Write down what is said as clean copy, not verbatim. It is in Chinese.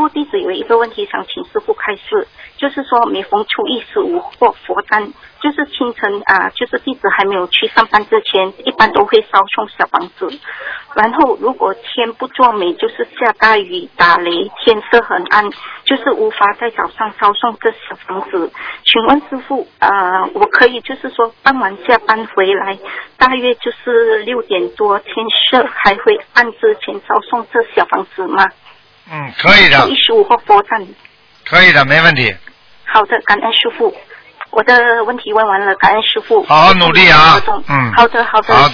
傅，弟子有一个问题想请师傅开示，就是说每逢初一十五或佛诞，就是清晨就是弟子还没有去上班之前，一般都会烧送小房子。然后如果天不作美，就是下大雨、打雷，天色很暗，就是无法在早上烧送这小房子。请问师傅，我可以就是说傍晚下班回来，大约就是6点多，天色还会暗之前烧送这小房子吗？ 可以的。 15或佛诞。 可以的，没问题。 好的，感恩师傅。我的问题问完了，感恩师傅。 好好努力啊。 好的。